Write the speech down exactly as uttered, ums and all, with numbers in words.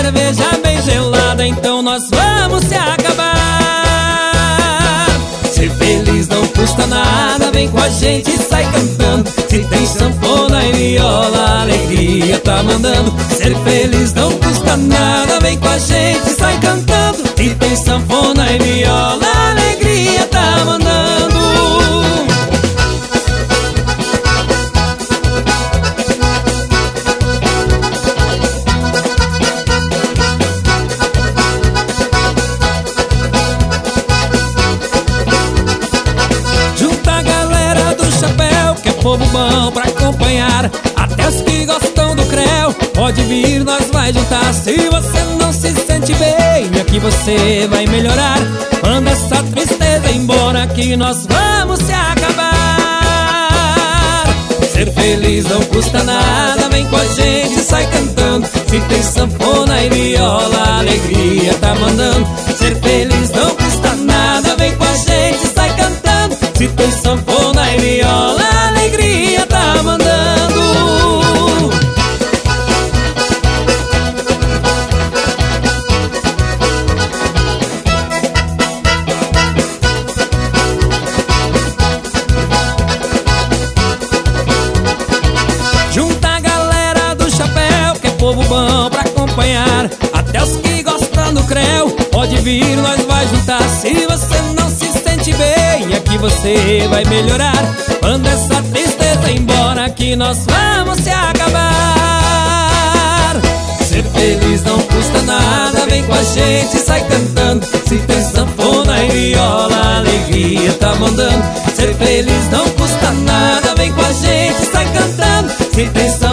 cerveja bem gelada, então nós vamos se acabar. Ser feliz não custa nada, vem com a gente e sai cantando. Se tem sanfona e viola, a alegria tá mandando. Ser feliz não custa nada, vem com a gente e sai cantando. Se tem sanfona e viola, a alegria tá mandando. Povo bom pra acompanhar, até os que gostam do creu. Pode vir, nós vai juntar. Se você não se sente bem, aqui você vai melhorar. Manda essa tristeza embora que nós vamos se acabar. Ser feliz não custa nada, vem com a gente e sai cantando. Se tem sanfona e viola, a alegria tá mandando. Ser feliz não custa nada, vem com a gente e sai cantando. Se tem sanfona e viola, a alegria tá mandando. Junta a galera do chapéu, que é povo bom pra acompanhar, até os que gostam do creu. Pode vir, nós vai juntar. Se você não se sente bem, aqui você vai melhorar. Manda essa tristeza embora que nós vamos se acabar. Ser feliz não custa nada, vem com a gente e sai cantando. Se tem sanfona e viola, a alegria tá mandando. Ser feliz não custa nada, vem com a gente e sai cantando. Se tem sanfona